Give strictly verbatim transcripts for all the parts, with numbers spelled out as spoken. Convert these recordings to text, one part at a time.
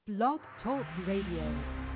Blog Talk Radio.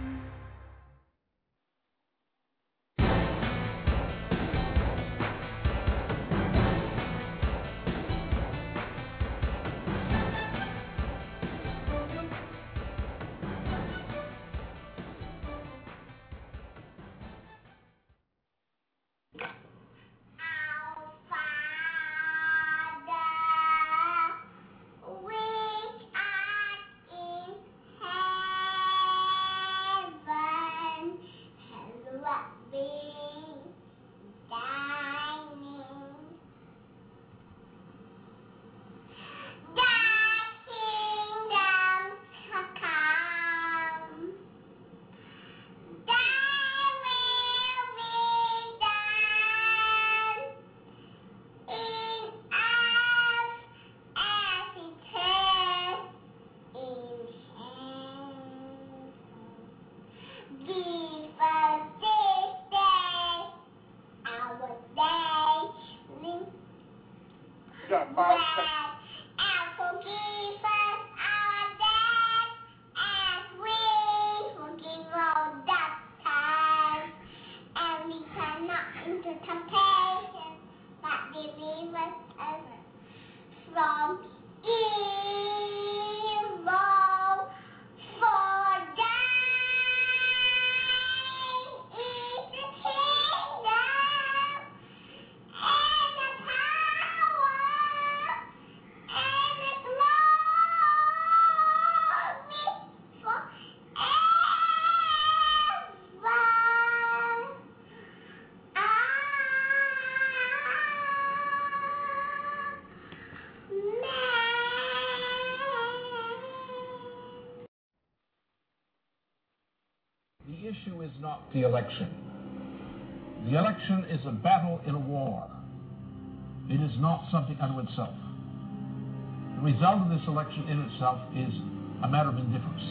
The issue is not the election. The election is a battle in a war. It is not something unto itself. The result of this election in itself is a matter of indifference.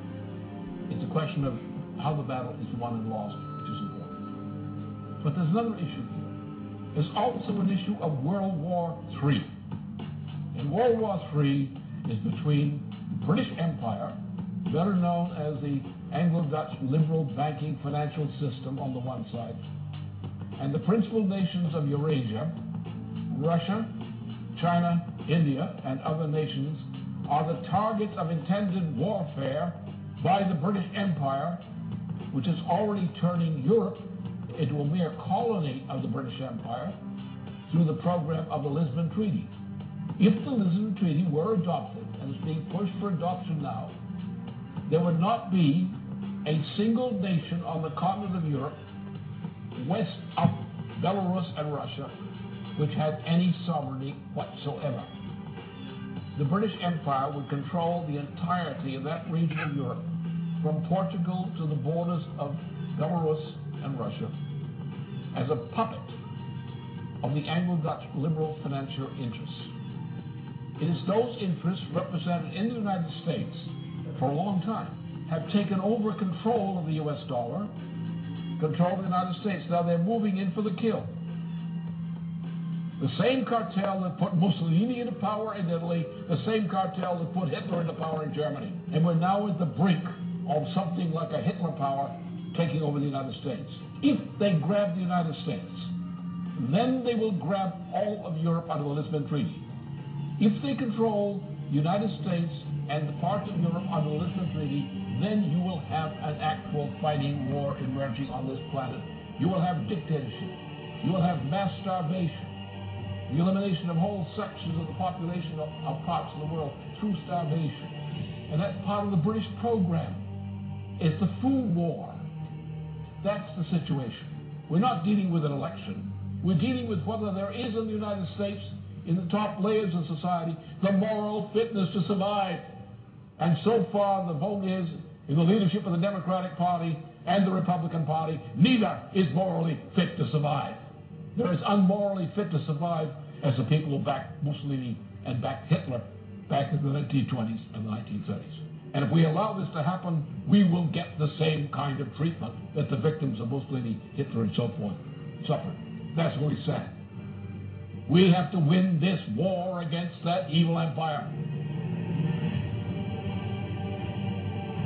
It's a question of how the battle is won and lost, which is important. But there's another issue here. There's also an issue of World War Three. And World War Three is between the British Empire, better known as the Anglo-Dutch liberal banking financial system on the one side, and the principal nations of Eurasia, Russia, China, India, and other nations are the targets of intended warfare by the British Empire, which is already turning Europe into a mere colony of the British Empire through the program of the Lisbon Treaty. If the Lisbon Treaty were adopted, and is being pushed for adoption now, there would not be a single nation on the continent of Europe, west of Belarus and Russia, which had any sovereignty whatsoever. The British Empire would control the entirety of that region of Europe, from Portugal to the borders of Belarus and Russia, as a puppet of the Anglo-Dutch liberal financial interests. It is those interests represented in the United States for a long time have taken over control of the U S dollar, control of the United States. Now they're moving in for the kill. The same cartel that put Mussolini into power in Italy, the same cartel that put Hitler into power in Germany. And we're now at the brink of something like a Hitler power taking over the United States. If they grab the United States, then they will grab all of Europe under the Lisbon Treaty. If they control the United States and the parts of Europe under the Lisbon Treaty, then you will have an actual fighting war emerging on this planet. You will have dictatorship. You will have mass starvation. The elimination of whole sections of the population of, of parts of the world through starvation. And that's part of the British program. It's the food war. That's the situation. We're not dealing with an election. We're dealing with whether there is in the United States, in the top layers of society, the moral fitness to survive. And so far, the vote is, in the leadership of the Democratic Party and the Republican Party, neither is morally fit to survive. They're as unmorally fit to survive as the people who backed Mussolini and backed Hitler back in the nineteen twenties and the nineteen thirties. And if we allow this to happen, we will get the same kind of treatment that the victims of Mussolini, Hitler, and so forth suffered. That's what he said. We have to win this war against that evil empire.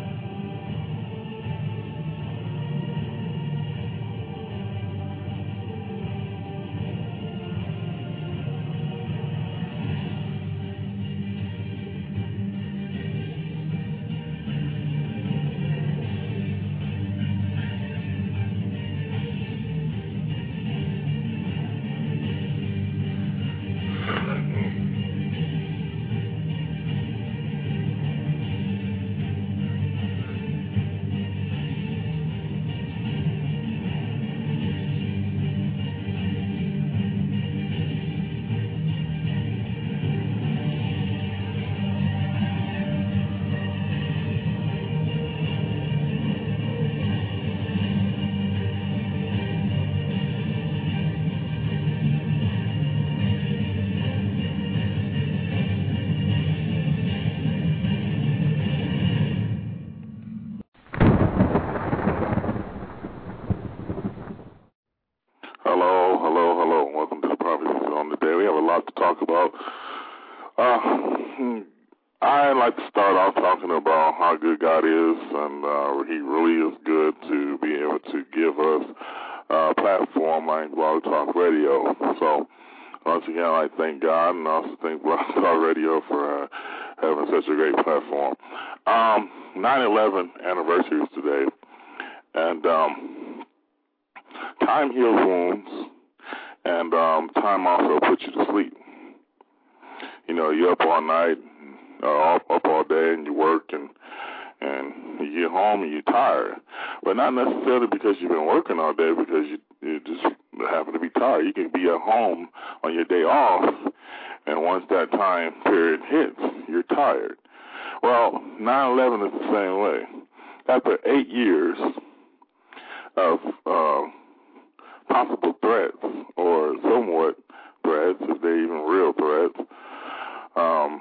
I like to start off talking about how good God is, and uh, He really is good to be able to give us a platform like Blog Talk Radio. So, once again, I thank God, and I also thank Blog Talk Radio for uh, having such a great platform. Um, nine eleven anniversary is today, and um, time heals wounds, and um, time also puts you to sleep. You know, you're up all night, uh, up, up all day, and you work, and and you get home and you're tired. But not necessarily because you've been working all day, because you, you just happen to be tired. You can be at home on your day off, and once that time period hits, you're tired. Well, nine eleven is the same way. After eight years of uh, possible threats, or somewhat threats, if they're even real threats, um,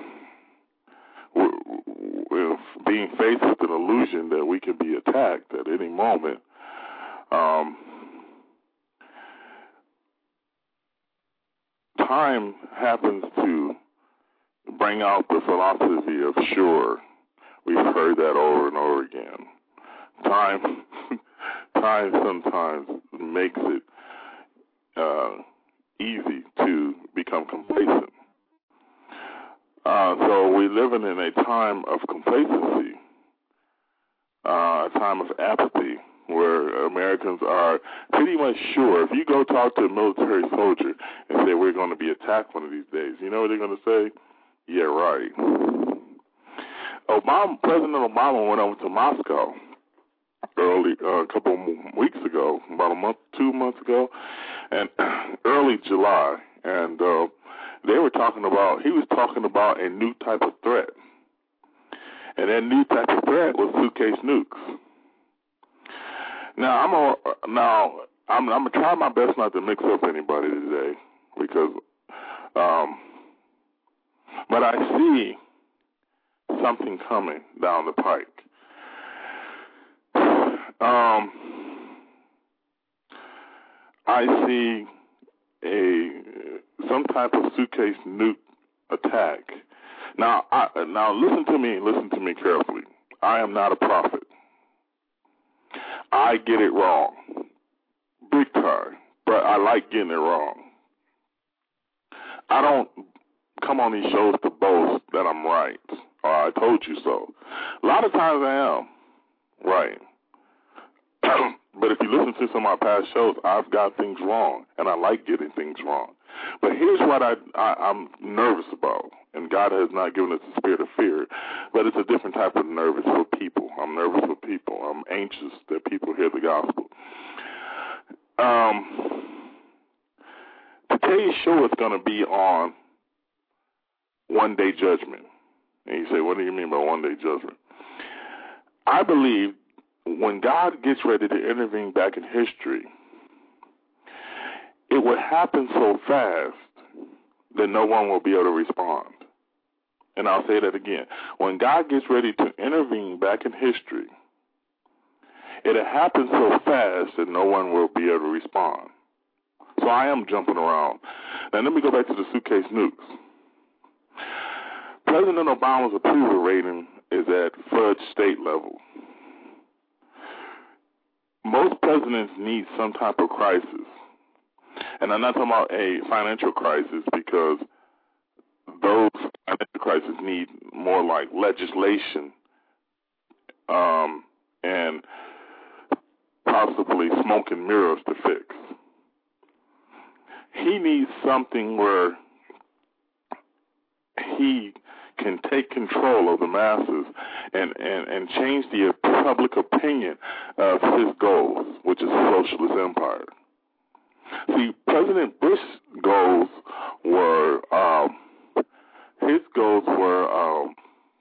with being faced with an illusion that we can be attacked at any moment, um, time happens to bring out the philosophy of sure. We've heard that over and over again. Time, time sometimes makes it uh, easy to become complacent. Uh, so we're living in a time of complacency, uh, a time of apathy, where Americans are pretty much sure. If you go talk to a military soldier and say, we're going to be attacked one of these days, you know what they're going to say? Yeah, right. Obama, President Obama went over to Moscow early, uh, a couple of weeks ago, about a month, two months ago, and early July, and uh, they were talking about, he was talking about a new type of threat. And that new type of threat was suitcase nukes. Now, I'm a, now I'm, I'm going to try my best not to mix up anybody today, because, um, but I see something coming down the pike. Um, I see a some type of suitcase nuke attack. Now, I, now listen to me, listen to me carefully. I am not a prophet. I get it wrong, big time, but I like getting it wrong. I don't come on these shows to boast that I'm right, or I told you so. A lot of times I am right. But if you listen to some of my past shows, I've got things wrong, and I like getting things wrong. But here's what I, I, I'm nervous about, and God has not given us the spirit of fear, but it's a different type of nervous for people. I'm nervous for people. I'm anxious that people hear the gospel. Um, today's show is going to be on one-day judgment. And you say, what do you mean by one-day judgment? I believe when God gets ready to intervene back in history, it will happen so fast that no one will be able to respond. And I'll say that again. When God gets ready to intervene back in history, it'll happen so fast that no one will be able to respond. So I am jumping around. Now let me go back to the suitcase nukes. President Obama's approval rating is at fudge state level. Most presidents need some type of crisis. And I'm not talking about a financial crisis, because those financial crises need more like legislation um, and possibly smoke and mirrors to fix. He needs something where he can take control of the masses and, and, and change the public opinion of his goals, which is a socialist empire. See, President Bush's goals were, um, his goals were um,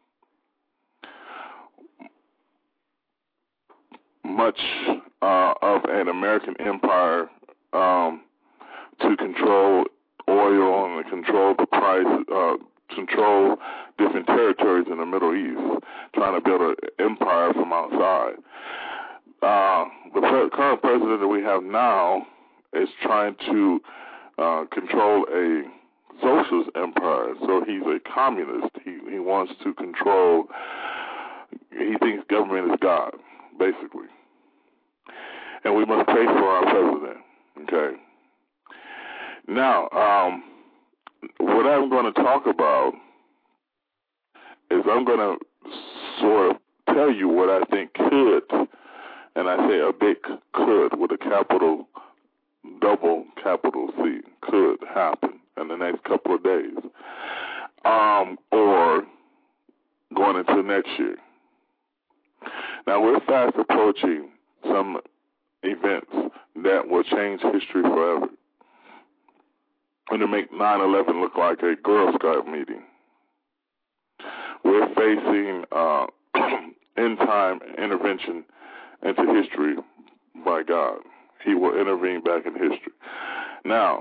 much uh, of an American empire um, to control oil and to control the price, uh, control different territories in the Middle East, trying to build an empire from outside. Uh, the pre- current president that we have now is trying to uh, control a socialist empire. So he's a communist. He he wants to control. He thinks government is God, basically. And we must pray for our president. Okay. Now, um, what I'm going to talk about is I'm going to sort of tell you what I think could, and I say a big could with a capital, double capital C, could happen in the next couple of days, um, or going into next year. Now, we're fast approaching some events that will change history forever and to make nine eleven look like a Girl Scout meeting. We're facing uh, end-time intervention into history by God. He will intervene back in history. Now,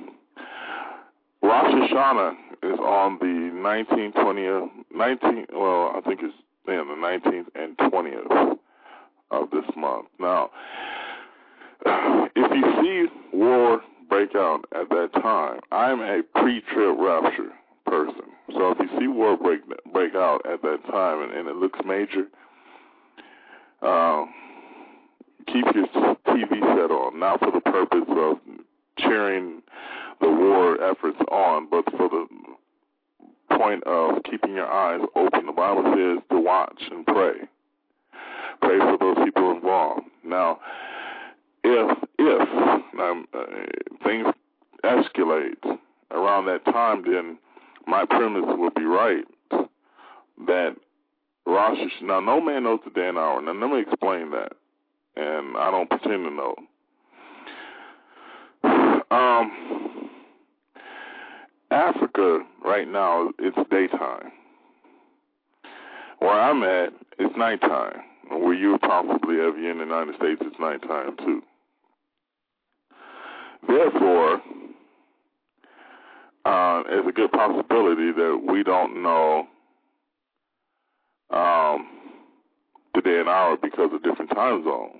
Rosh Hashanah is on the nineteenth, twentieth, nineteenth, well, I think it's yeah, the nineteenth and twentieth of this month. Now, if you see war break out at that time, I'm a pre-trib rapture person. So if you see war break break out at that time and, and it looks major, uh, keep your T V set on, not for the purpose of cheering the war efforts on, but for the point of keeping your eyes open. The Bible says to watch and pray. Pray for those people involved. Now, if if um, uh, things escalate around that time, then my premise would be right that Rosh Hashanah. Now, no man knows the day and hour. Now, let me explain that, and I don't pretend to know. Um, Africa right now, it's daytime. Where I'm at, it's nighttime. Where you probably have you in the United States, it's nighttime too. Therefore, uh, there's a good possibility that we don't know um, the day and hour because of different time zones.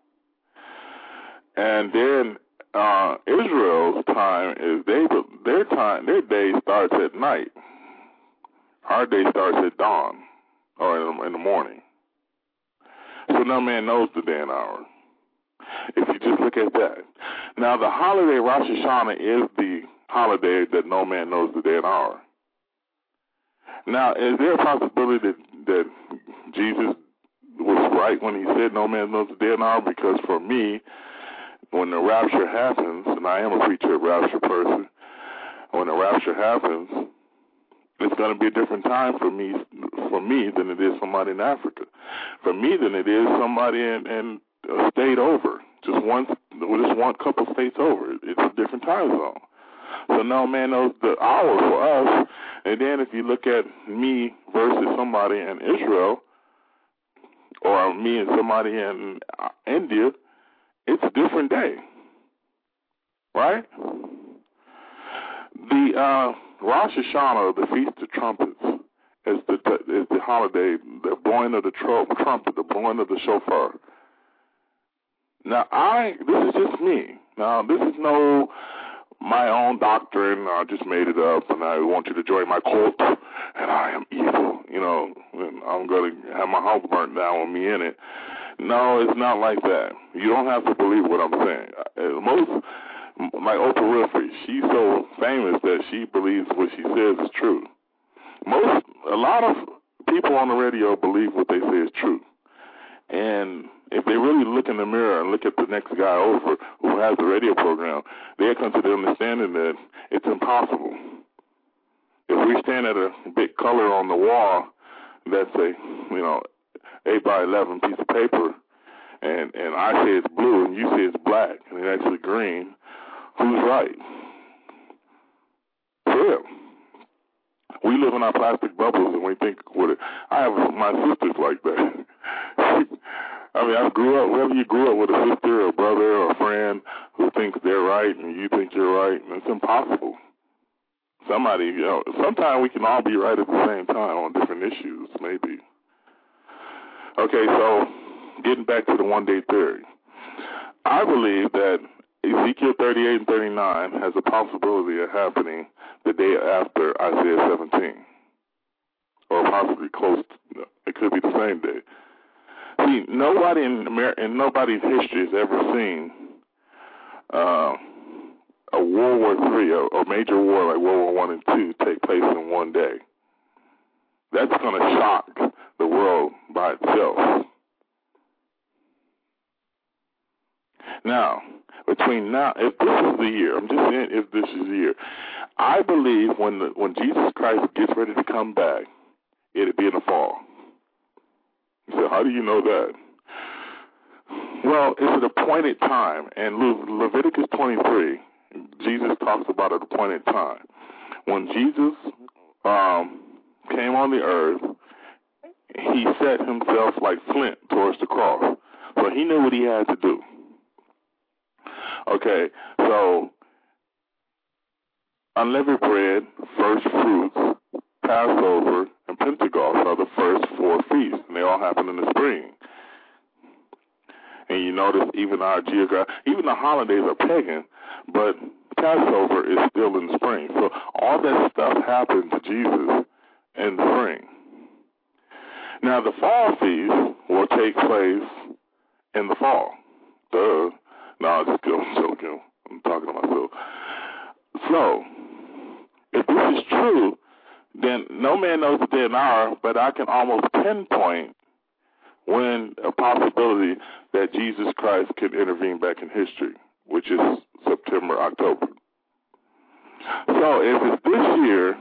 And then uh, Israel's time is they their time their day starts at night. Our day starts at dawn or in the, in the morning. So no man knows the day and hour. If you just look at that. Now, the holiday Rosh Hashanah is the holiday that no man knows the day and hour. Now, is there a possibility that, that Jesus was right when he said no man knows the day and hour? Because for me, when the rapture happens, and I am a preacher, rapture person, when the rapture happens, it's going to be a different time for me for me than it is somebody in Africa. For me than it is somebody in, in a state over, just one, just one couple states over. It's a different time zone. So no man knows the hour for us. And then if you look at me versus somebody in Israel, or me and somebody in India, it's a different day, right? The uh, Rosh Hashanah, the Feast of Trumpets, is the is the holiday, the blowing of the trumpet, the blowing of the shofar. Now, I this is just me. Now, this is no my own doctrine. I just made it up, and I want you to join my cult, and I am evil. You know, and I'm going to have my house burnt down with me in it. No, it's not like that. You don't have to believe what I'm saying. Most, like Oprah Winfrey, she's so famous that she believes what she says is true. Most, a lot of people on the radio believe what they say is true. And if they really look in the mirror and look at the next guy over who has the radio program, they'll come to the understanding that it's impossible. If we stand at a big color on the wall that's a, you know, eight by eleven piece of paper, and, and I say it's blue and you say it's black, and it's actually green, who's right? Yeah. We live in our plastic bubbles and we think with it. I have my sisters like that. I mean, I grew up, whether you grew up with a sister or a brother or a friend who thinks they're right and you think you're right, and it's impossible. Somebody, you know, sometimes we can all be right at the same time on different issues, maybe. Okay, so getting back to the one-day theory. I believe that Ezekiel thirty-eight and thirty-nine has a possibility of happening the day after Isaiah seventeen, or possibly close. To, it could be the same day. See, nobody in America, in nobody's history has ever seen uh, a World War Three, a, a major war like World War One and Two, take place in one day. That's going to shock the world by itself. Now, between now, if this is the year, I'm just saying if this is the year, I believe when the, when Jesus Christ gets ready to come back, it'll be in the fall. You say, how do you know that? Well, it's an appointed time, and Le- Leviticus twenty-three, Jesus talks about an appointed time. When Jesus um, came on the earth, he set himself like flint towards the cross. So he knew what he had to do. Okay, so unleavened bread, first fruits, Passover, and Pentecost are the first four feasts, and they all happen in the spring. And you notice even our geography, even the holidays are pagan, but Passover is still in the spring. So all that stuff happened to Jesus in the spring. Now the fall feast will take place in the fall. Duh. No, I'm just kidding. I'm joking. I'm talking to myself. So, if this is true, then no man knows the day and hour, but I can almost pinpoint when a possibility that Jesus Christ can intervene back in history, which is September, October. So, if it's this year,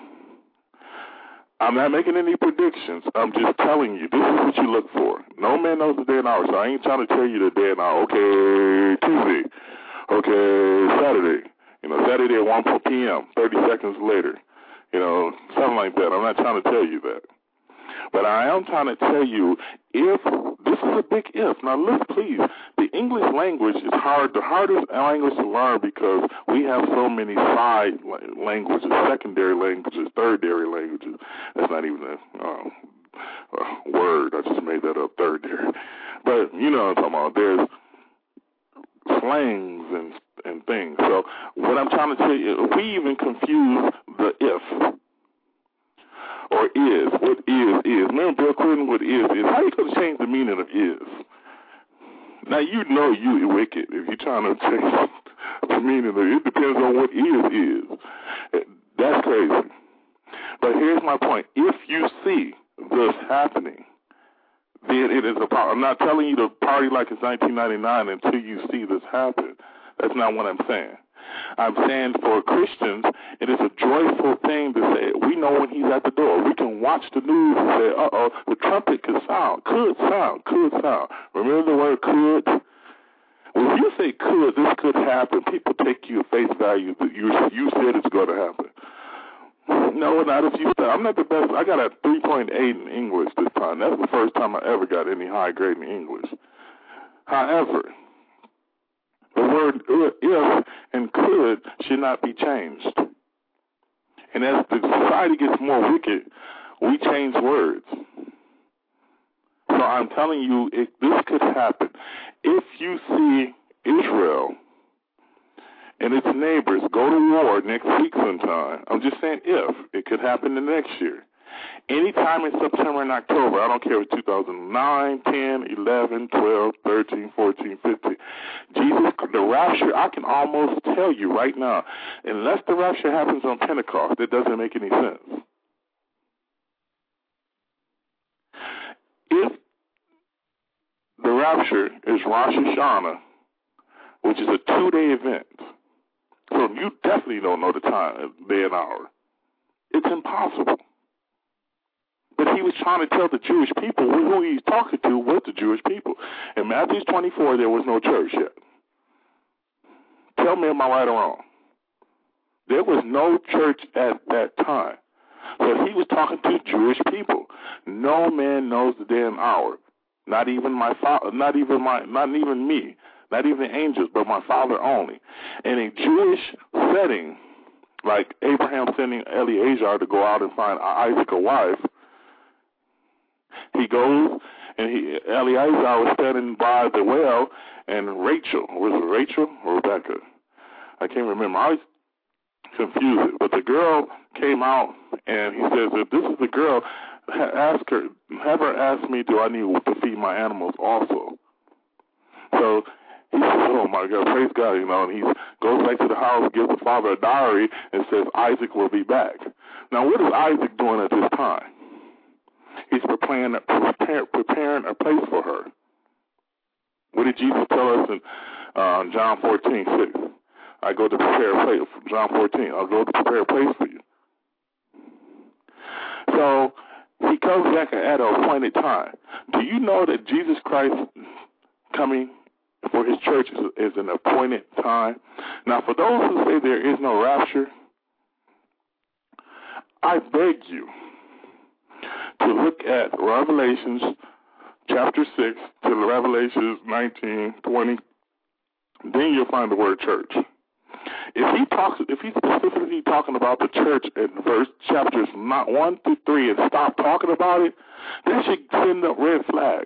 I'm not making any predictions. I'm just telling you, this is what you look for. No man knows the day and hour, so I ain't trying to tell you the day and hour. Okay, Tuesday. Okay, Saturday. You know, Saturday at one p.m., thirty seconds later. You know, something like that. I'm not trying to tell you that. But I am trying to tell you, if, this is a big if. Now, look, please, the English language is hard, the hardest language to learn because we have so many side languages, secondary languages, thirdary languages. That's not even a, um, a word. I just made that up, thirdary. But, you know what I'm talking about. There's slangs and, and things. So what I'm trying to tell you, if we even confuse the if, or is, what is, is. Remember Bill Clinton, what is, is. How are you going to change the meaning of is? Now, you know you wicked if you're trying to change the meaning of it. It depends on what is, is. That's crazy. But here's my point. If you see this happening, then it is a power. I'm not telling you to party like it's nineteen ninety-nine until you see this happen. That's not what I'm saying. I'm saying for Christians, it is a joyful thing to say, we know when he's at the door. We can watch the news and say, uh-oh, the trumpet could sound, could sound, could sound. Remember the word could? Well, if you say could, this could happen, people take you at face value that you, you said it's going to happen. No, not if you said, I'm not the best. I got a three point eight in English this time. That's the first time I ever got any high grade in English. However, the word if and could should not be changed. And as the society gets more wicked, we change words. So I'm telling you, it, this could happen. If you see Israel and its neighbors go to war next week sometime, I'm just saying if, it could happen the next year. Anytime in September and October, I don't care if it's two thousand nine, ten, eleven, twelve, thirteen, fourteen, fifteen. Jesus, the rapture, I can almost tell you right now, unless the rapture happens on Pentecost, it doesn't make any sense. If the rapture is Rosh Hashanah, which is a two-day event, so you definitely don't know the time, day and hour. It's impossible. But he was trying to tell the Jewish people who he's talking to was the Jewish people. In Matthew twenty-four, there was no church yet. Tell me, am I right or wrong? There was no church at that time. So he was talking to Jewish people. No man knows the day and hour. Not even my father, not even my, not even me, not even the angels, but my Father only. In a Jewish setting, like Abraham sending Eliezer to go out and find Isaac a wife, he goes, and he, Eliezer was standing by the well, and Rachel, was it Rachel or Rebecca? I can't remember. I always confuse it. But the girl came out, and he says, if this is the girl, ask her, have her ask me, do I need to feed my animals also? So he says, oh my God, praise God, you know, and he goes back to the house, gives the father a diary, and says Isaac will be back. Now, what is Isaac doing at this time? He's preparing, prepare, preparing a place for her. What did Jesus tell us in uh, John fourteen six? I go to prepare a place. John fourteen, I'll go to prepare a place for you. So he comes back at an appointed time. Do you know that Jesus Christ coming for his church is, is an appointed time? Now, for those who say there is no rapture, I beg you to look at Revelations chapter six to Revelations nineteen, twenty. Then you'll find the word church. If he talks, if he's specifically talking about the church in verse chapters not one through three and stop talking about it, that should send up red flags.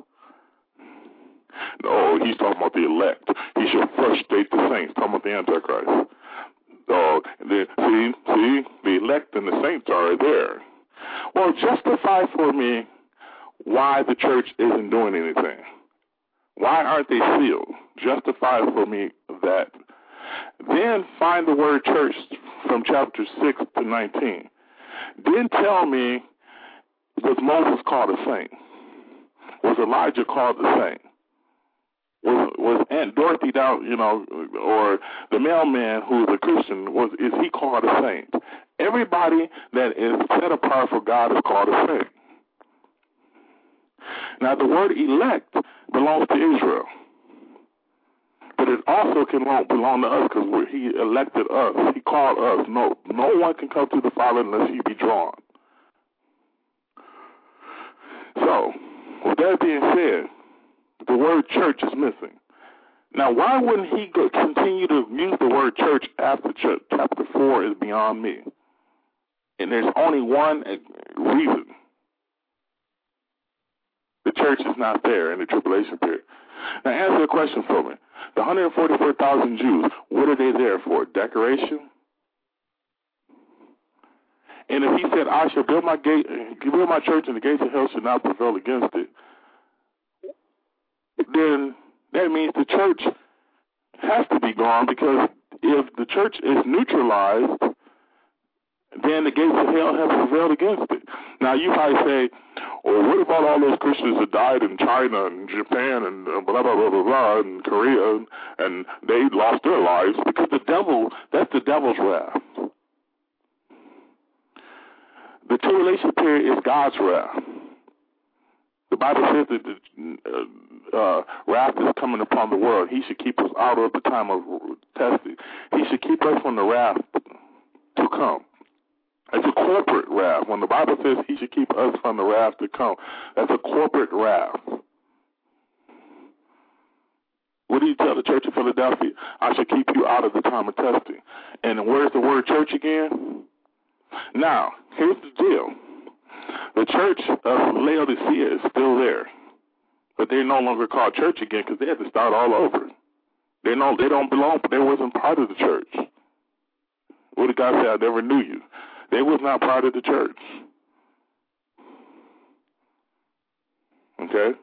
No, he's talking about the elect. He should frustrate the saints, talking about the Antichrist. Oh, then, see, see, the elect and the saints are there. Well, justify for me why the church isn't doing anything. Why aren't they sealed? Justify for me that. Then find the word church from chapter six to nineteen. Then tell me, was Moses called a saint? Was Elijah called a saint? Was was Aunt Dorothy down, you know, or the mailman who is a Christian, was is he called a saint? Everybody that is set apart for God is called a saint. Now, the word elect belongs to Israel. But it also can belong to us because he elected us. He called us. No, no one can come to the Father unless he be drawn. So, with that being said, the word church is missing. Now, why wouldn't he go, continue to use the word church after church? Chapter four is beyond me. And there's only one reason. The church is not there in the tribulation period. Now, answer a question for me. The one hundred forty-four thousand Jews, what are they there for? Decoration? And if he said, I shall build my gate, build my church, and the gates of hell shall not prevail against it, then that means the church has to be gone, because if the church is neutralized, then the gates of hell have prevailed against it. Now, you might say, well, what about all those Christians that died in China and Japan and blah, blah, blah, blah, blah, and Korea, and they lost their lives? Because the devil, that's the devil's wrath. The tribulation period is God's wrath. The Bible says that the uh, wrath is coming upon the world. He should keep us out of the time of testing. He should keep us from the wrath to come. It's a corporate wrath. When the Bible says he should keep us from the wrath to come, that's a corporate wrath. What do you tell the church of Philadelphia? I should keep you out of the time of testing. And where's the word church again? Now, here's the deal. The church of Laodicea is still there, but they're no longer called church again because they had to start all over. They no, they don't belong, but they wasn't part of the church. What did God say? I never knew you. They was not part of the church. Okay?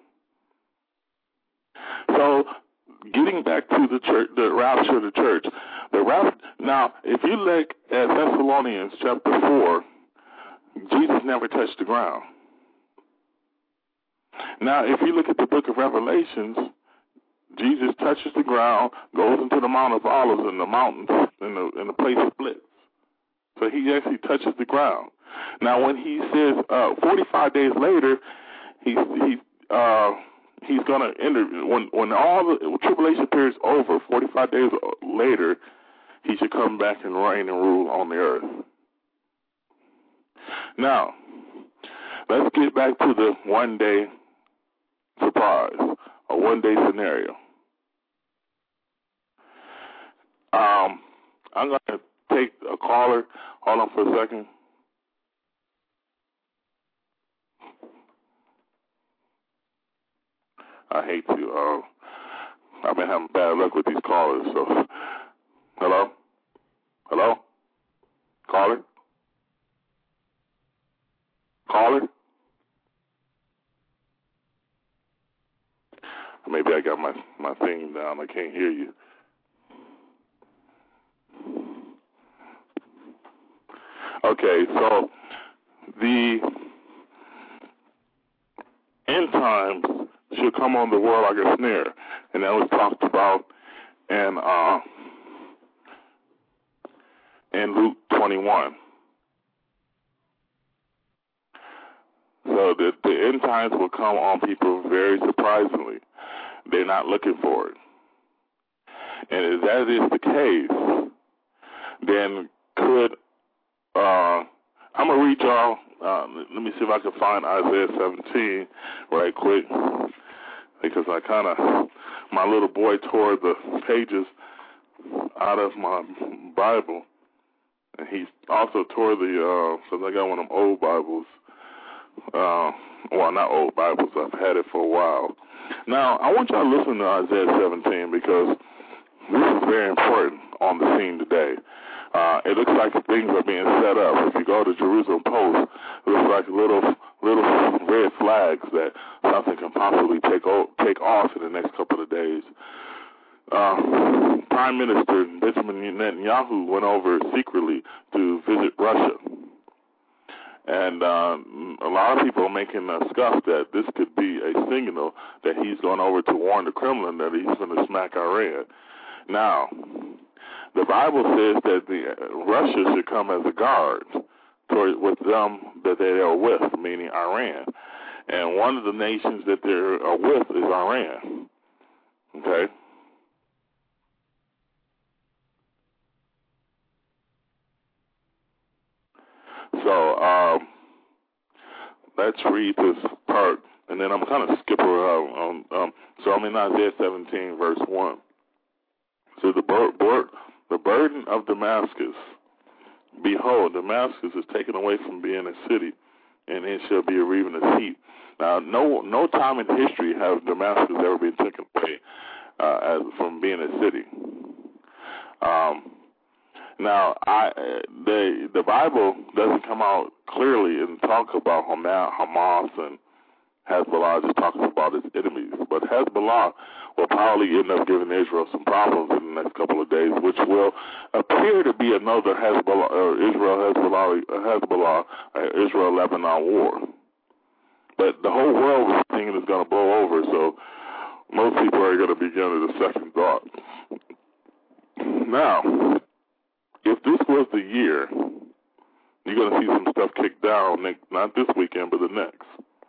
So, getting back to the church, the rapture of the church. The rapture, now, if you look at Thessalonians chapter four, Jesus never touched the ground. Now, if you look at the book of Revelations, Jesus touches the ground, goes into the Mount of Olives, and the mountains, and the, and the place splits. So he actually touches the ground. Now, when he says uh, forty-five days later, he's he uh, he's going to enter. When when all the tribulation period is over, forty-five days later, he should come back and reign and rule on the earth. Now, let's get back to the one-day surprise, a one-day scenario. Um, I'm going to take a caller. Hold on for a second. I hate to. Uh, I've been having bad luck with these callers, so Hello? Hello? Caller? Caller? Maybe I got my, my thing down. I can't hear you. Okay, so the end times should come on the world like a snare, and that was talked about in uh, in Luke twenty-one. So the, the end times will come on people very surprisingly. They're not looking for it. And if that is the case, then could, uh, I'm going to read y'all, uh, let me see if I can find Isaiah seventeen right quick, because I kind of, my little boy tore the pages out of my Bible, and he also tore the, because uh, I got one of them old Bibles, uh, well, not old Bibles, I've had it for a while. Now, I want y'all to listen to Isaiah seventeen, because this is very important on the scene today. Uh, it looks like things are being set up. If you go to Jerusalem Post, it looks like little little red flags that something can possibly take o- take off in the next couple of days. Uh, Prime Minister Benjamin Netanyahu went over secretly to visit Russia. And uh, a lot of people are making a scuff that this could be a signal that he's going over to warn the Kremlin that he's going to smack Iran. Now, the Bible says that the, uh, Russia should come as a guard toward, with them that they are with, meaning Iran. And one of the nations that they are with is Iran. Okay? So, um, let's read this part, and then I'm kind of skipping around. Um, um, so I'm in Isaiah seventeen, verse one. So the, bur- bur- the burden of Damascus, behold, Damascus is taken away from being a city, and it shall be a ravenous heap. Now, no no time in history has Damascus ever been taken away uh, as, from being a city. Um, now, I the the Bible doesn't come out clearly and talk about Hamas and Hezbollah, just talking about its enemies. But Hezbollah will probably end up giving Israel some problems in the next couple of days, which will appear to be another Hezbollah, or Israel Hezbollah, Hezbollah, uh, Israel Lebanon war. But the whole world is thinking it's going to blow over, so most people are going to begin with a second thought. Now, if this was the year, you're going to see some stuff kicked down, next, not this weekend, but the next.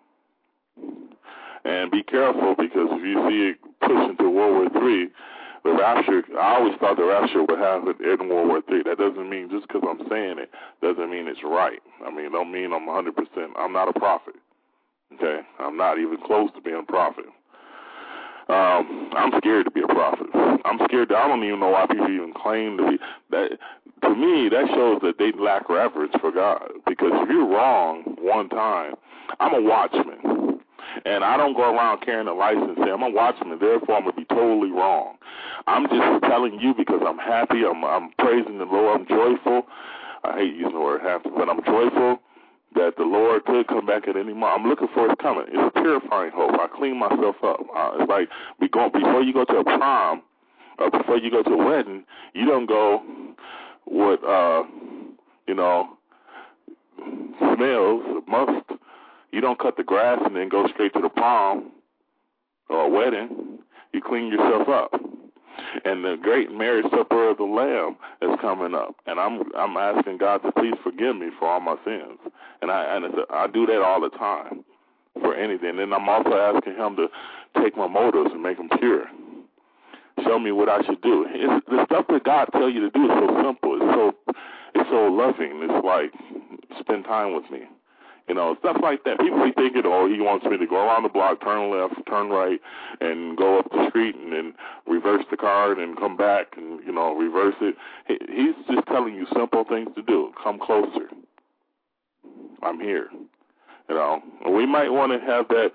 And be careful, because if you see it push into World War Three, the rapture, I always thought the rapture would happen in World War Three. That doesn't mean, just because I'm saying it, doesn't mean it's right. I mean, it don't mean I'm one hundred percent. I'm not a prophet. Okay? I'm not even close to being a prophet. Um, I'm scared to be a prophet. I'm scared that I don't even know why people even claim to be. That, to me, that shows that they lack reverence for God. Because if you're wrong one time, I'm a watchman. And I don't go around carrying a license saying I'm a watchman, therefore I'm going to be totally wrong. I'm just telling you because I'm happy. I'm, I'm praising the Lord. I'm joyful. I hate using the word happy, but I'm joyful that the Lord could come back at any moment. I'm looking for His coming. It's a purifying hope. I clean myself up. Uh, it's like we go, before you go to a prom or before you go to a wedding, you don't go with, uh, you know, smells, must. You don't cut the grass and then go straight to the prom or a wedding. You clean yourself up. And the great marriage supper of the Lamb is coming up. And I'm I'm asking God to please forgive me for all my sins. And I and it's a, I do that all the time for anything. And I'm also asking Him to take my motives and make them pure. Show me what I should do. It's, the stuff that God tells you to do is so simple. It's so it's so loving. It's like, spend time with me. You know, stuff like that. People be thinking, oh, He wants me to go around the block, turn left, turn right, and go up the street and then reverse the car and then come back and, you know, reverse it. He, he's just telling you simple things to do. Come closer. I'm here. You know, we might want to have that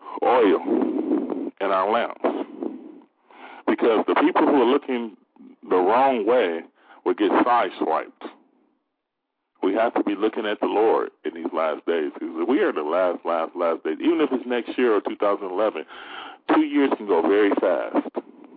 oil in our lamps, because the people who are looking, the the wrong way will get sideswiped. We have to be looking at the Lord in these last days. We are in the last, last, last days. Even if it's next year or two thousand eleven, two years can go very fast.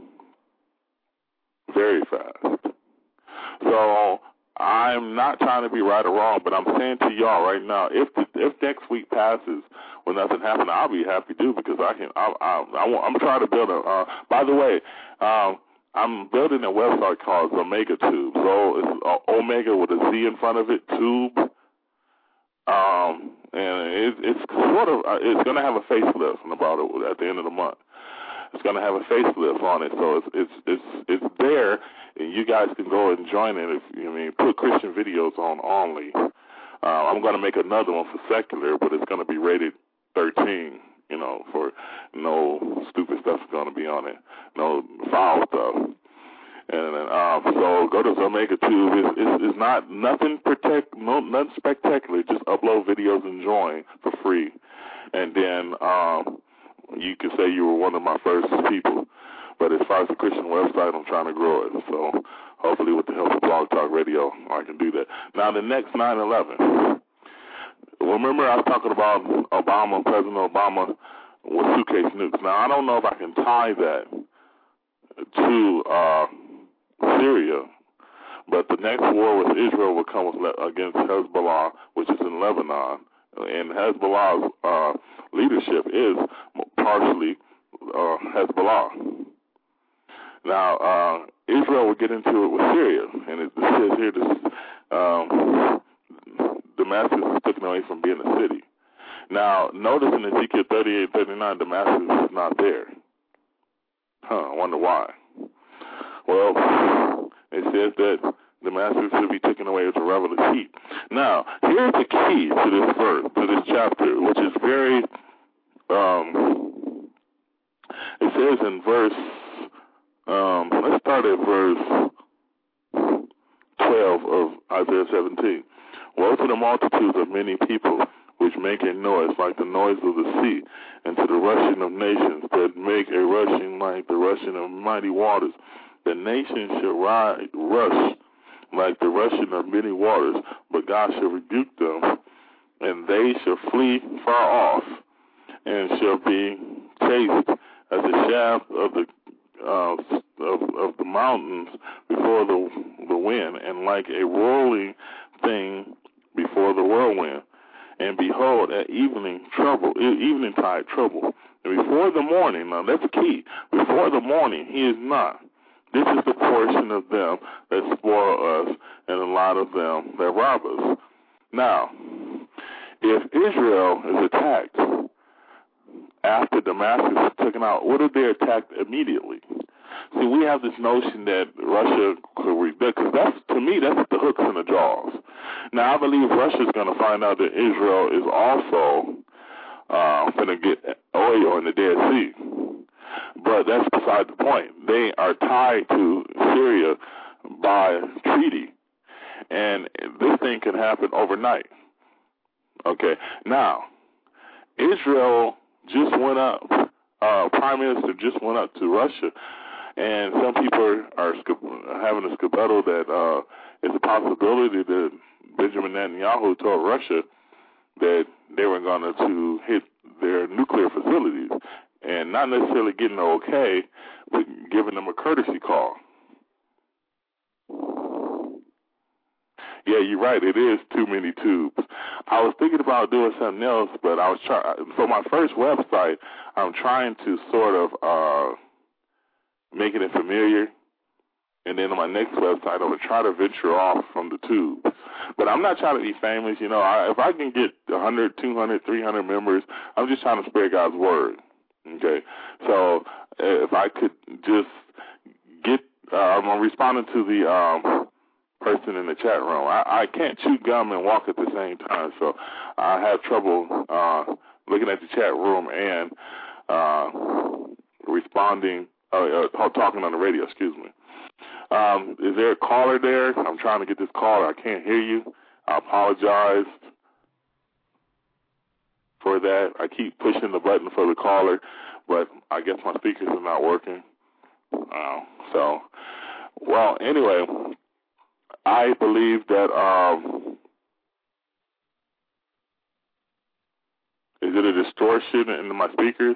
Very fast. So I'm not trying to be right or wrong, but I'm saying to y'all right now, if the, if next week passes when nothing happens, I'll be happy too, because I can. I, I, I, I'm trying to build a. Uh, by the way, um, I'm building a website called Omega Tube. So it's uh, Omega with a Z in front of it, Tube. Um, and it, it's sort of uh, it's going to have a facelift in about it at the end of the month. It's going to have a facelift on it, so it's it's it's it's there, and you guys can go and join it. If you I mean put Christian videos on only. Uh, I'm going to make another one for secular, but it's going to be rated thirteen. You know, for no stupid stuff is going to be on it, no foul stuff. And um, so go to Omega Tube. It's, it's, it's not nothing protect, no nothing spectacular. Just upload videos and join for free, and then. Um, You can say you were one of my first people. But as far as the Christian website, I'm trying to grow it. So hopefully with the help of Blog Talk Radio, I can do that. Now, the next nine eleven. Remember I was talking about Obama, President Obama, with suitcase nukes. Now, I don't know if I can tie that to uh, Syria, but the next war with Israel will come with, against Hezbollah, which is in Lebanon. And Hezbollah's uh, leadership is partially uh, Hezbollah. Now, uh, Israel will get into it with Syria, and it says here this, um, Damascus is taken away from being a city. Now, notice in Ezekiel thirty-eight, thirty-nine, Damascus is not there. Huh, I wonder why. Well, it says that Damascus should be taken away as a revelous heat. Now, here's the key to this verse, to this chapter, which is very, um, it says in verse, um, let's start at verse twelve of Isaiah seventeen. Woe to the multitudes of many people which make a noise like the noise of the sea, and to the rushing of nations that make a rushing like the rushing of mighty waters. The nations shall ride, rush like the rushing of many waters, but God shall rebuke them, and they shall flee far off, and shall be chased as the shaft of the uh, of, of the mountains before the the wind, and like a rolling thing before the whirlwind. And behold, at evening trouble, evening tide trouble, and before the morning. Now that's the key. Before the morning, he is not. This is the portion of them that spoil us, and a lot of them that rob us. Now, if Israel is attacked after Damascus is taken out, what if they're attacked immediately? See, we have this notion that Russia could, because that's, to me, that's the hooks in the jaws. Now, I believe Russia's going to find out that Israel is also uh, going to get oil in the Dead Sea. But that's beside the point. They are tied to Syria by treaty, and this thing can happen overnight. Okay, now, Israel just went up, uh, Prime Minister just went up to Russia, and some people are having a skedaddle that uh, it's a possibility that Benjamin Netanyahu told Russia that they were going to hit their nuclear facilities, and not necessarily getting the okay, but giving them a courtesy call. Yeah, you're right. It is too many tubes. I was thinking about doing something else, but I was trying. For my first website, I'm trying to sort of uh, make it familiar, and then on my next website, I'm going to try to venture off from the tube. But I'm not trying to be famous. You know, I, if I can get one hundred, two hundred, three hundred members, I'm just trying to spread God's word. Okay, so if I could just get, uh, I'm responding to the um, person in the chat room. I, I can't chew gum and walk at the same time, so I have trouble uh, looking at the chat room and uh, responding, uh, uh, talking on the radio, excuse me. Um, is there a caller there? I'm trying to get this caller. I can't hear you. I apologize for that. I keep pushing the button for the caller, but I guess my speakers are not working. Uh, so, Well, anyway, I believe that, um, is it a distortion in my speakers?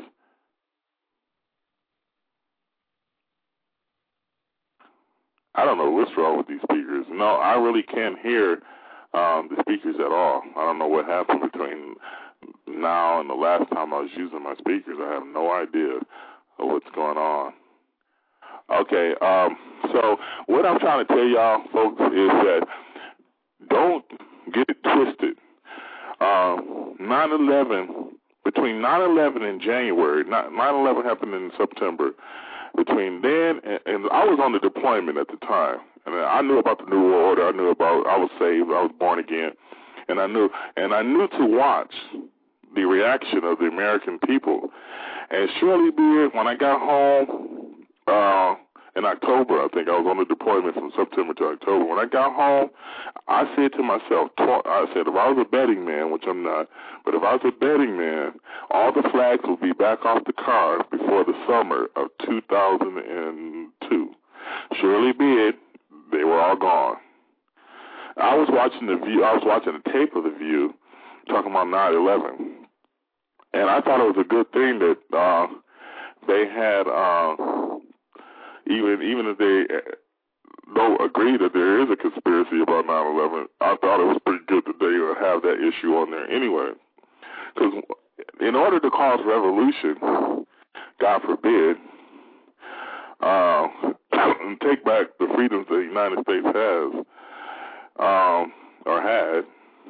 I don't know what's wrong with these speakers. No, I really can't hear um, the speakers at all. I don't know what happened between now and the last time I was using my speakers. I have no idea of what's going on. Okay, um, so what I'm trying to tell y'all, folks, is that don't get it twisted. Um, nine eleven, between nine eleven and January, nine eleven happened in September. Between then and, and I was on the deployment at the time, and I knew about the New World Order. I knew about I was saved. I was born again, and I knew and I knew to watch the reaction of the American people. And surely be it, when I got home uh, in October, I think I was on the deployment from September to October. When I got home, I said to myself, I said, if I was a betting man, which I'm not, but if I was a betting man, all the flags would be back off the cars before the summer of two thousand two. Surely be it, they were all gone. I was watching the view. I was watching a tape of the View talking about nine eleven. And I thought it was a good thing that uh, they had, uh, even even if they don't agree that there is a conspiracy about nine eleven, I thought it was pretty good that they would have that issue on there anyway. Because in order to cause revolution, God forbid, uh, and take back the freedoms the United States has, um, or had,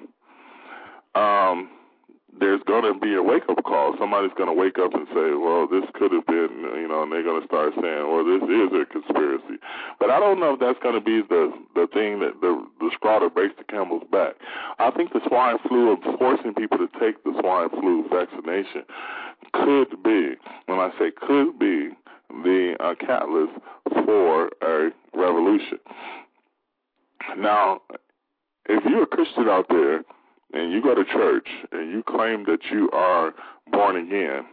um, there's going to be a wake-up call. Somebody's going to wake up and say, well, this could have been, you know, and they're going to start saying, well, this is a conspiracy. But I don't know if that's going to be the, the thing, that the, the straw that breaks the camel's back. I think the swine flu, and forcing people to take the swine flu vaccination could be, when I say could be, the uh, catalyst for a revolution. Now, if you're a Christian out there, and you go to church and you claim that you are born again,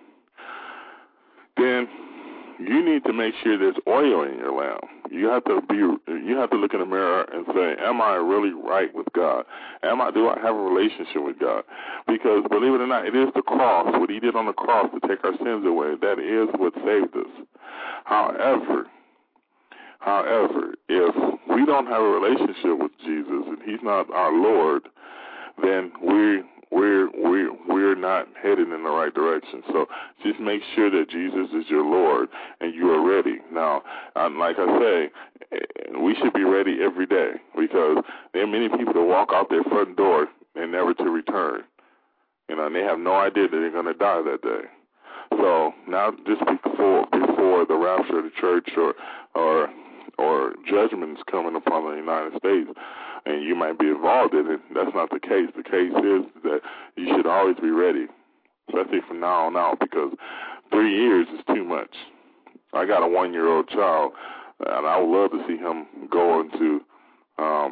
then you need to make sure there's oil in your lamp. You have to be, you have to look in the mirror and say, am I really right with God? Am I, do I have a relationship with God? Because believe it or not, it is the cross, what he did on the cross to take our sins away. That is what saved us. However, however, if we don't have a relationship with Jesus and he's not our Lord, then we we're we're we're not heading in the right direction. So just make sure that Jesus is your Lord and you are ready. Now, um, like I say, we should be ready every day, because there are many people that walk out their front door and never to return. You know, and they have no idea that they're going to die that day. So now, just before before the rapture of the church or or or judgments coming upon the United States, and you might be involved in it, that's not the case. The case is that you should always be ready, especially from now on out, because three years is too much. I got a one-year-old child, and I would love to see him go into um,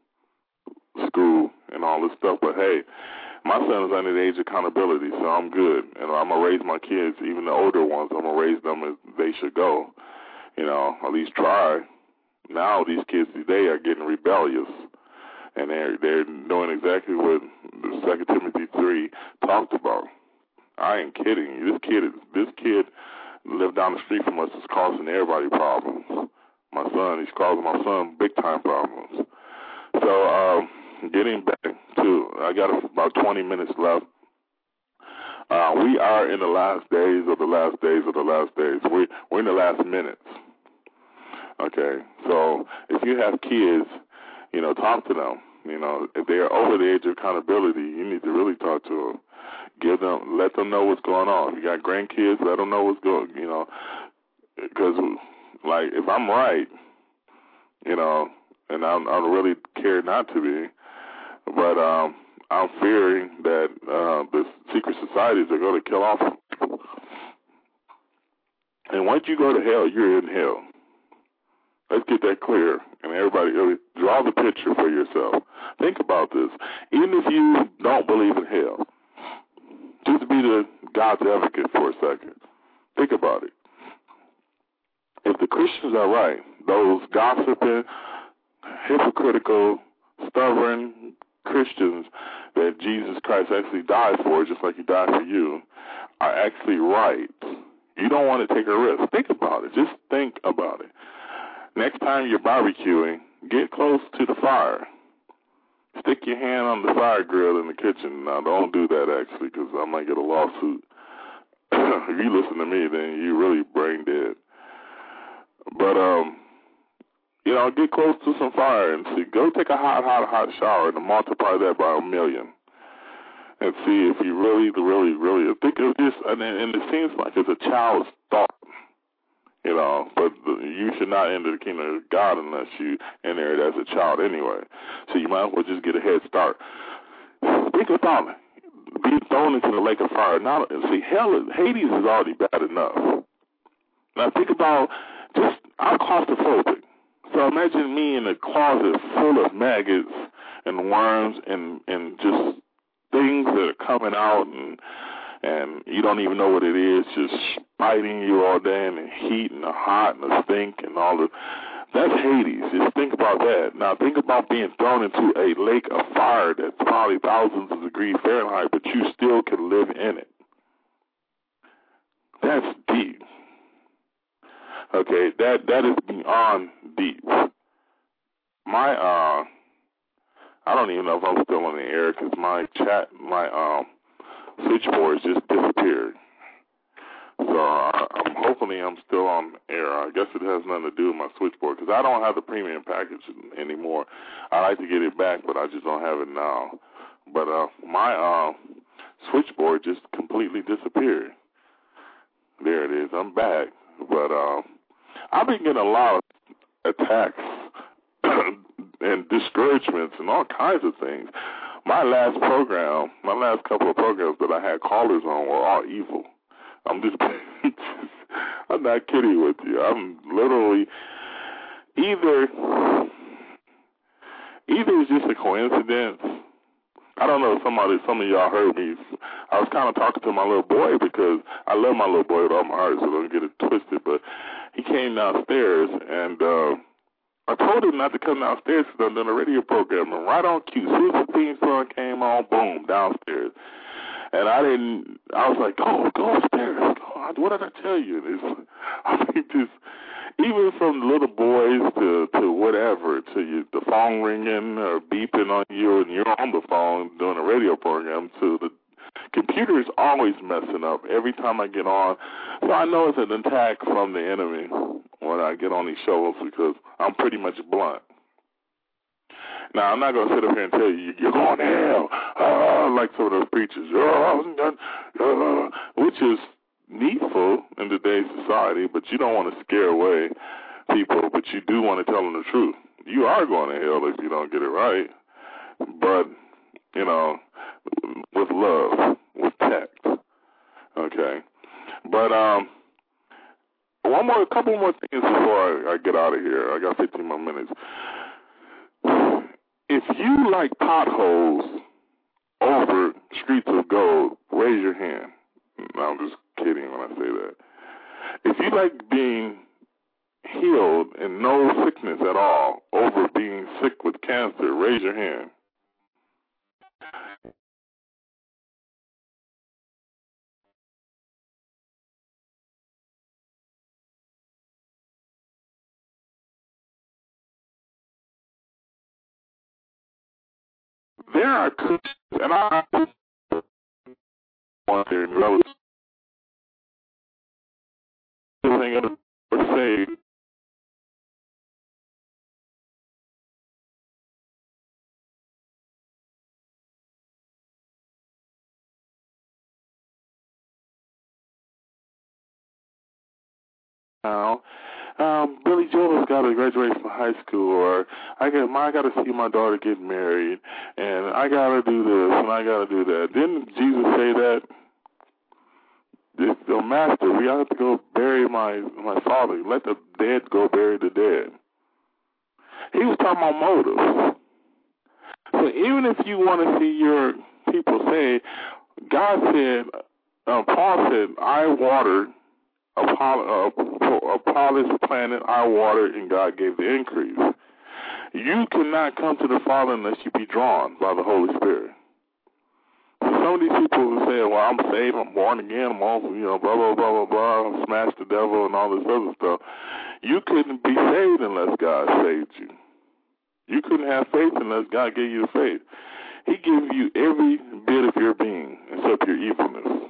school and all this stuff, but hey, my son is under the age of accountability, so I'm good. And I'm going to raise my kids, even the older ones, I'm going to raise them as they should go. You know, at least try. Now these kids today are getting rebellious, and they're, they're doing exactly what Second Timothy three talked about. I ain't kidding you. This kid, this kid lived down the street from us is causing everybody problems. My son, he's causing my son big-time problems. So, um, getting back to, I got about twenty minutes left. Uh, we are in the last days of the last days of the last days. We, we're in the last minutes. Okay, so if you have kids, you know, talk to them. You know, if they are over the age of accountability, you need to really talk to them. Give them, let them know what's going on. If you got grandkids, let them know what's going, you know, because, like, if I'm right, you know, and I, I don't really care not to be, but um, I'm fearing that uh, the secret societies are going to kill off people. And once you go to hell, you're in hell. Let's get that clear. And everybody, draw the picture for yourself. Think about this. Even if you don't believe in hell, just be the God's advocate for a second. Think about it. If the Christians are right, those gossiping, hypocritical, stubborn Christians that Jesus Christ actually died for, just like he died for you, are actually right. You don't want to take a risk. Think about it. Just think about it. Next time you're barbecuing, get close to the fire. Stick your hand on the fire grill in the kitchen. Now, don't do that, actually, because I might get a lawsuit. If you listen to me, then you really brain dead. But, um, you know, get close to some fire and see. Go take a hot, hot, hot shower and multiply that by a million. And see if you really, really, really think of this. And, and it seems like it's a child's thought, you know, but you should not enter the kingdom of God unless you enter it as a child anyway. So you might as well just get a head start. Think about it. Being thrown into the lake of fire. Now, see, hell, Hades is already bad enough. Now think about just, I'm claustrophobic. So imagine me in a closet full of maggots and worms and, and just things that are coming out and and you don't even know what it is, just biting you all day and the heat and the hot and the stink and all the, that's Hades. Just think about that. Now think about being thrown into a lake of fire that's probably thousands of degrees Fahrenheit, but you still can live in it. That's deep. Okay, that that is beyond deep. My uh I don't even know if I'm still on the air because my chat, my um, switchboard just disappeared. So uh, I'm hopefully I'm still on air. I guess it has nothing to do with my switchboard because I don't have the premium package anymore. I like to get it back, but I just don't have it now. But uh, my uh, switchboard just completely disappeared. There it is. I'm back. But uh, I've been getting a lot of attacks and discouragements and all kinds of things. My last program, my last couple of programs that I had callers on were all evil. I'm just, I'm not kidding with you. I'm literally, either, either it's just a coincidence. I don't know if somebody, some of y'all heard me. I was kind of talking to my little boy because I love my little boy with all my heart, so don't get it twisted. But he came downstairs and, uh, I told him not to come downstairs because I'm doing a radio program, and right on cue, as soon as the theme song came on, boom, downstairs. And I didn't, I was like, go, go upstairs. Go. What did I tell you? It's, I mean, just, even from little boys to, to whatever, to you, the phone ringing or beeping on you, and you're on the phone doing a radio program, to the computer is always messing up every time I get on. So I know it's an attack from the enemy when I get on these shows because I'm pretty much blunt. Now, I'm not going to sit up here and tell you, you're going to hell, uh, like some of those preachers, uh, uh, which is needful in today's society, but you don't want to scare away people, but you do want to tell them the truth. You are going to hell if you don't get it right, but, you know, with love, with tact, okay? But um, one more, a couple more things before I, I get out of here. I got fifteen more minutes. If you like potholes over streets of gold, raise your hand. No, I'm just kidding when I say that. If you like being healed and no sickness at all over being sick with cancer, raise your hand. There are Christians, and I want to say now, um, Billy Joel's got to graduate from high school, or I got my, I got to see my daughter get married, and I got to do this, and I got to do that. Didn't Jesus say that? The master, we have to go bury my my father. Let the dead go bury the dead. He was talking about motives. So even if you want to see your people say, God said, uh, Paul said, I watered Apollo, uh, Apollos planted, I watered, and God gave the increase. You cannot come to the Father unless you be drawn by the Holy Spirit. So some of these people who say, well, I'm saved, I'm born again, I'm all, you know, blah, blah, blah, blah, blah, smash the devil and all this other stuff. You couldn't be saved unless God saved you. You couldn't have faith unless God gave you the faith. He gives you every bit of your being except your evilness.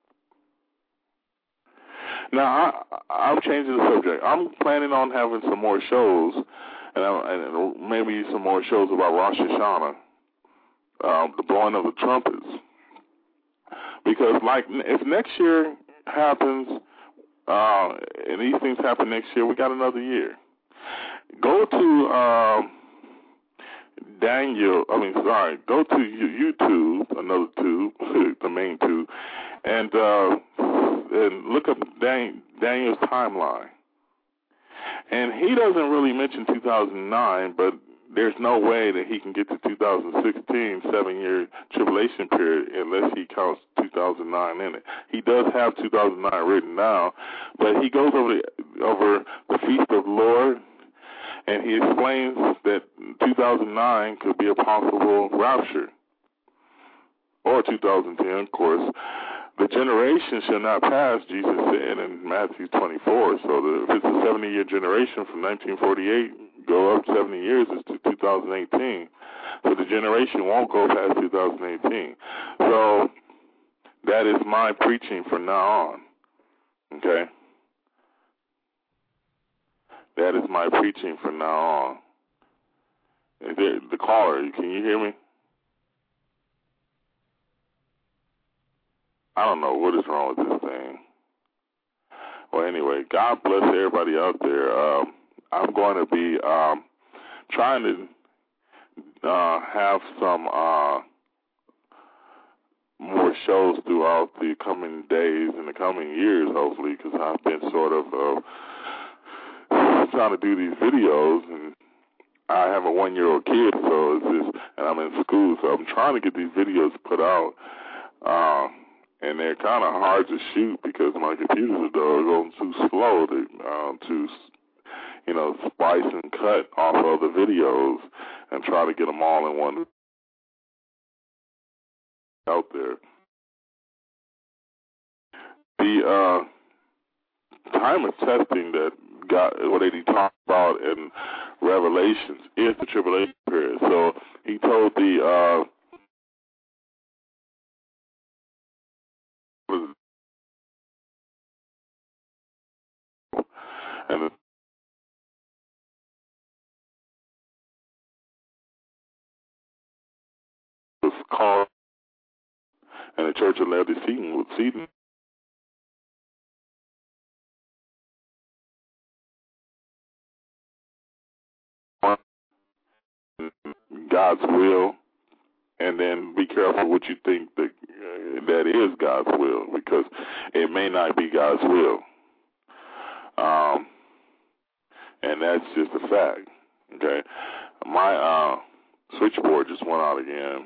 Now, I, I'm changing the subject. I'm planning on having some more shows, and, I, and maybe some more shows about Rosh Hashanah, um, the blowing of the trumpets. Because, like, if next year happens, uh, and these things happen next year, we got another year. Go to uh, Daniel, I mean, sorry, go to YouTube, another tube, the main tube, and uh, and look up Dan, Daniel's timeline. And he doesn't really mention two thousand nine, but there's no way that he can get to two thousand sixteen, seven-year tribulation period, unless he counts two thousand nine in it. He does have two thousand nine written down, but he goes over the, over the Feast of the Lord, and he explains that two thousand nine could be a possible rapture, or two thousand ten, of course. The generation shall not pass, Jesus said in Matthew twenty-four. So the, if it's a seventy-year generation from nineteen forty-eight, go up seventy years is to two thousand eighteen. So the generation won't go past two thousand eighteen. So that is my preaching from now on. Okay? That is my preaching from now on. Is there, the caller, can you hear me? I don't know what is wrong with this thing. Well, anyway, God bless everybody out there. Um, I'm going to be um, trying to uh, have some uh, more shows throughout the coming days and the coming years, hopefully, because I've been sort of uh, trying to do these videos, and I have a one-year-old kid, so it's just, and I'm in school, so I'm trying to get these videos put out. Uh, And they're kind of hard to shoot because my computers are going too slow to, um, to, you know, splice and cut off of the videos and try to get them all in one out there. The uh, time of testing that God, what he talked about in Revelations is the tribulation period. So he told the uh, and it was called, and the church of Laodicea would see them. God's will, and then be careful what you think that uh, that is God's will, because it may not be God's will. Um, and that's just a fact. Okay, my uh, switchboard just went out again,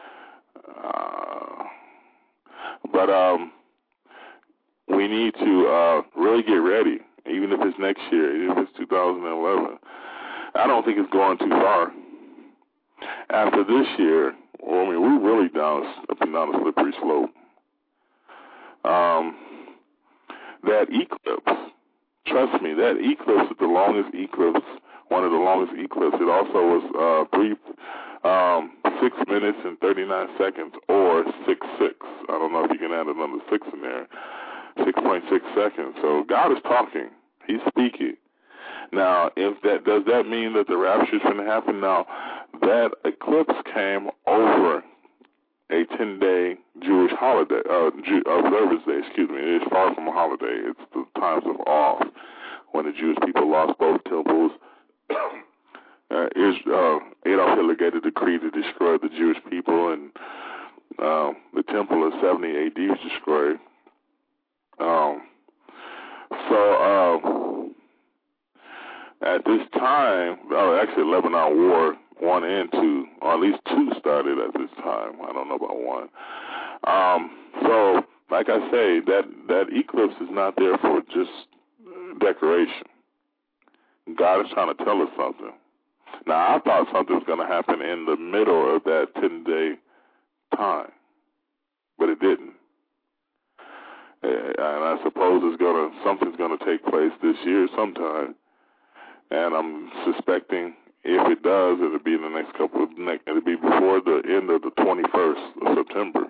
uh, but um, we need to uh, really get ready, even if it's next year, even if it's two thousand eleven. I don't think it's going too far. After this year, well, I mean, we're really down up and down a slippery slope. Um, that eclipse, trust me, that eclipse is the longest eclipse, one of the longest eclipses. It also was uh, brief, um, six minutes and thirty-nine seconds, or six six. I don't know if you can add another six in there, six point six seconds. So God is talking. He's speaking. Now, if that does that mean that the rapture is going to happen? Now, that eclipse came over a ten-day Jewish holiday, uh, Jew, observance day, excuse me. It is far from a holiday. It's the times of awe when the Jewish people lost both temples. uh, is, uh, Adolf Hitler gave a decree to destroy the Jewish people, and uh, the temple of seventy A D was destroyed. Um, so, uh, at this time, oh, actually, Lebanon War one and two, or at least two started at this time. I don't know about one. Um, so like I say, that, that eclipse is not there for just decoration. God is trying to tell us something. Now, I thought something was going to happen in the middle of that ten-day time, but it didn't. And I suppose it's gonna something's gonna take place this year sometime, and I'm suspecting if it does, it'll be in the next couple of next, it'll be before the end of the twenty-first of September.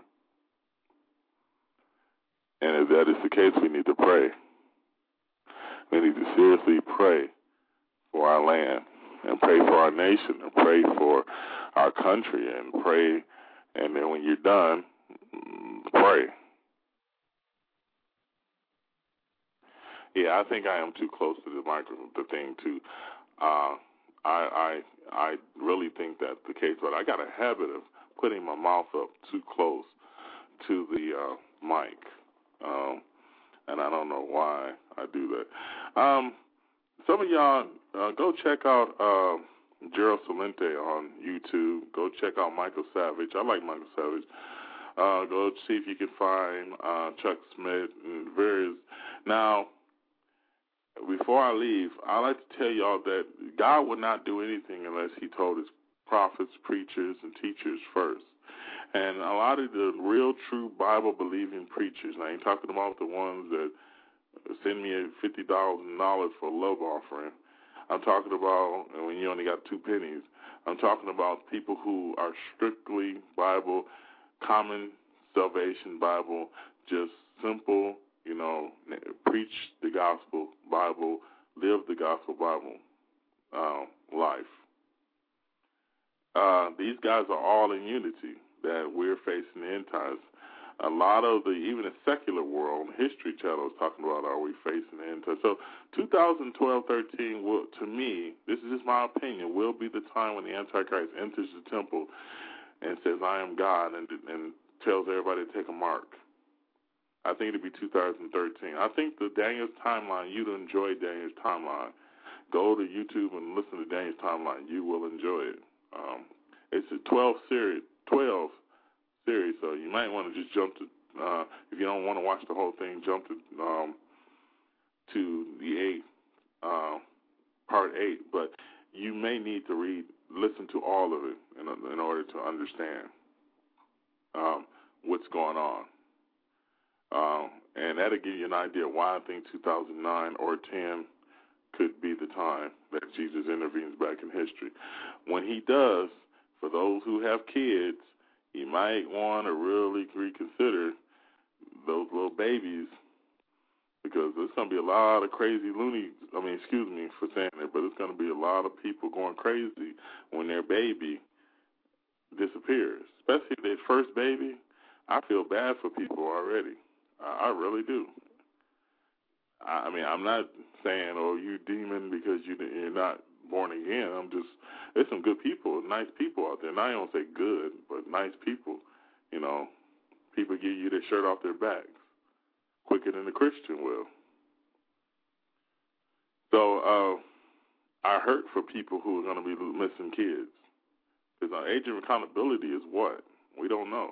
And if that is the case, we need to pray. We need to seriously pray for our land, and pray for our nation, and pray for our country, and pray. And then when you're done, pray. Yeah, I think I am too close to the microphone, the thing too. Uh, I, I I really think that's the case, but I got a habit of putting my mouth up too close to the uh, mic, um, and I don't know why I do that. Um, some of y'all uh, go check out uh, Gerald Celente on YouTube. Go check out Michael Savage. I like Michael Savage. Uh, go see if you can find uh, Chuck Smith and various. Now, before I leave, I like to tell y'all that God would not do anything unless he told his prophets, preachers, and teachers first. And a lot of the real, true Bible-believing preachers, and I ain't talking about the ones that send me fifty thousand dollars for a love offering. I'm talking about, and when you only got two pennies, I'm talking about people who are strictly Bible, common salvation Bible, just simple, you know, preach the gospel Bible, live the gospel Bible um, life. Uh, these guys are all in unity that we're facing the end times. A lot of the, even the secular world, History Channel is talking about, are we facing the end times? So twenty twelve thirteen will, to me, this is just my opinion, will be the time when the Antichrist enters the temple and says, I am God, and, and tells everybody to take a mark. I think it'll be two thousand thirteen. I think the Daniel's timeline, you'd enjoy Daniel's timeline. Go to YouTube and listen to Daniel's timeline. You will enjoy it. Um, it's a twelve series, twelve series, so you might want to just jump to, uh, if you don't want to watch the whole thing, jump to um, to the eight, uh, part eight. But you may need to read, listen to all of it in, in order to understand um, what's going on. Um, and that'll give you an idea why I think two thousand nine or ten could be the time that Jesus intervenes back in history. When he does, for those who have kids, you might want to really reconsider those little babies, because there's going to be a lot of crazy loony, I mean, excuse me for saying it, but there's going to be a lot of people going crazy when their baby disappears, especially their first baby. I feel bad for people already. I really do. I mean, I'm not saying, oh, you demon because you, you're not born again. I'm just, there's some good people, nice people out there. And I don't say good, but nice people. You know, people give you their shirt off their backs quicker than the Christian will. So uh, I hurt for people who are going to be missing kids. Because our age of accountability is what? We don't know.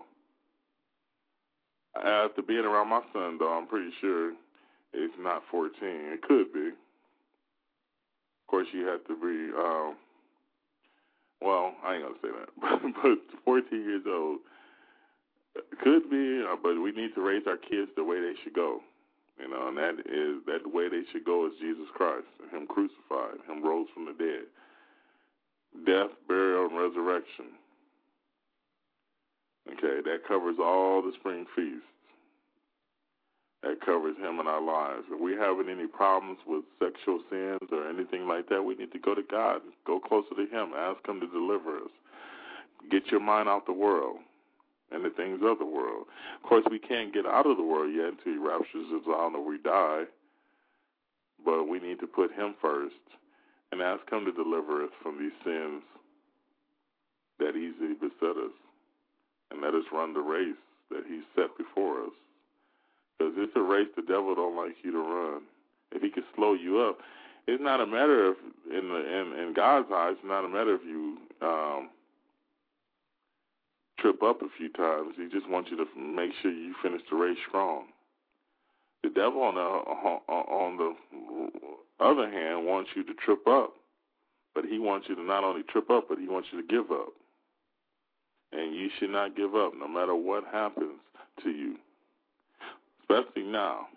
After being around my son, though, I'm pretty sure it's not fourteen. It could be. Of course, you have to be, um, well, I ain't going to say that, but, but fourteen years old could be, uh, but we need to raise our kids the way they should go. You know, and that is, that the way they should go is Jesus Christ, him crucified, him rose from the dead. Death, burial, and resurrection. Okay, that covers all the spring feasts. That covers him in our lives. If we're having any problems with sexual sins or anything like that, we need to go to God. Go closer to him. Ask him to deliver us. Get your mind out the world and the things of the world. Of course, we can't get out of the world yet until he raptures us out or we die. But we need to put him first and ask him to deliver us from these sins that easily beset us. And let us run the race that he set before us. Because it's a race the devil don't like you to run. If he can slow you up, it's not a matter of, in, the, in, in God's eyes, it's not a matter of you um, trip up a few times. He just wants you to make sure you finish the race strong. The devil, on the, on the other hand, wants you to trip up. But he wants you to not only trip up, but he wants you to give up. And you should not give up no matter what happens to you, especially now.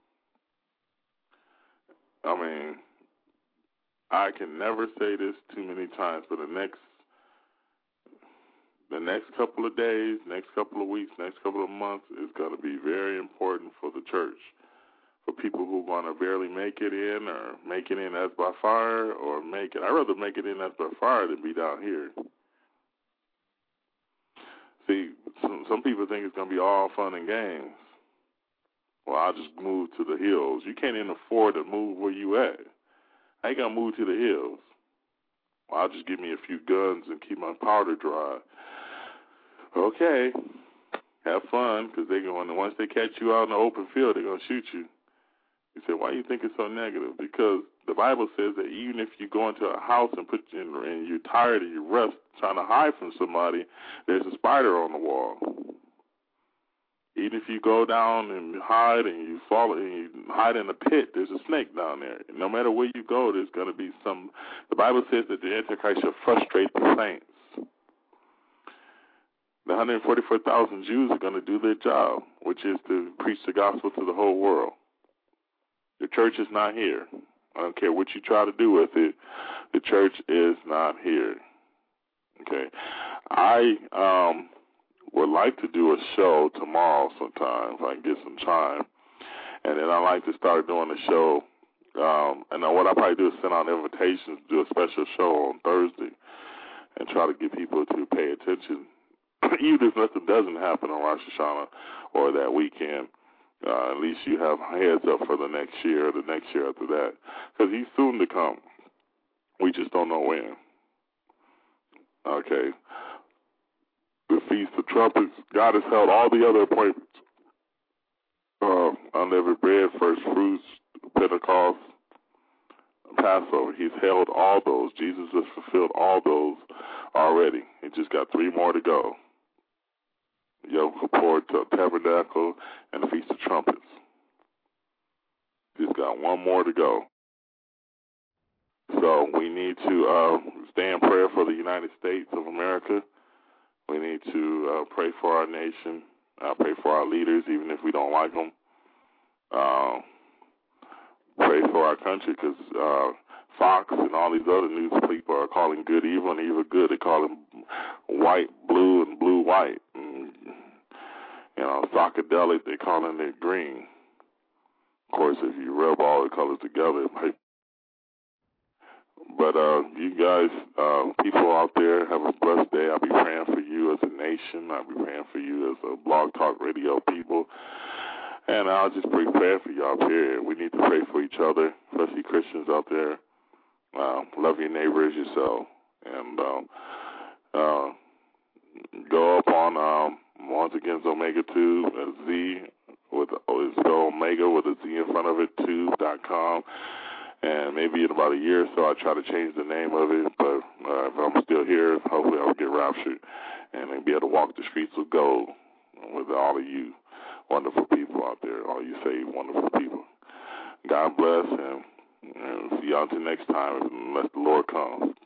I mean, I can never say this too many times, but the next the next couple of days, next couple of weeks, next couple of months is going to be very important for the church, for people who are going to barely make it in or make it in as by fire or make it. I'd rather make it in as by fire than be down here. See, some, some people think it's going to be all fun and games. Well, I'll just move to the hills. You can't even afford to move where you at. I ain't going to move to the hills. Well, I'll just give me a few guns and keep my powder dry. Okay, have fun, because they're going, once they catch you out in the open field, they're going to shoot you. You say, why do you think it's so negative? Because the Bible says that even if you go into a house and put you in, and you're tired and you rest trying to hide from somebody, there's a spider on the wall. Even if you go down and hide and you fall and you hide in a pit, there's a snake down there. No matter where you go, there's going to be some. The Bible says that the Antichrist shall frustrate the saints. The one hundred forty-four thousand Jews are going to do their job, which is to preach the gospel to the whole world. The church is not here. I don't care what you try to do with it. The church is not here. Okay. I um, would like to do a show tomorrow sometime if I can get some time. And then I'd like to start doing a show. Um, and then what I'll probably do is send out invitations to do a special show on Thursday and try to get people to pay attention. Even if nothing doesn't happen on Rosh Hashanah or that weekend, uh, at least you have heads up for the next year or the next year after that. Because he's soon to come. We just don't know when. Okay. The Feast of Trumpets, God has held all the other appointments. Uh, unleavened bread, first fruits, Pentecost, Passover. He's held all those. Jesus has fulfilled all those already. He just got three more to go. Yom Kippur, Tabernacle, and the Feast of Trumpets. He's got one more to go. So we need to uh, stay in prayer for the United States of America. We need to uh, pray for our nation, uh, pray for our leaders, even if we don't like them. Uh, pray for our country, because uh, Fox and all these other news people are calling good evil and evil good. They call them white, blue, and blue, white. And, you know, psychedelic, they're calling it green. Of course, if you rub all the colors together, it might. But uh, you guys, uh, people out there, have a blessed day. I'll be praying for you as a nation. I'll be praying for you as a Blog Talk Radio people. And I'll just be praying for y'all, period. We need to pray for each other, especially Christians out there. Uh, love your neighbor as yourself. And um, uh, go up on, um, once again, Omega Tube, a Z, with oh, it's Omega with a Z in front of it, tube dot com. And maybe in about a year or so, I'll try to change the name of it. But uh, if I'm still here, hopefully I'll get raptured and then be able to walk the streets of gold with all of you wonderful people out there, all you saved wonderful people. God bless, and, and see y'all until next time, unless the Lord comes.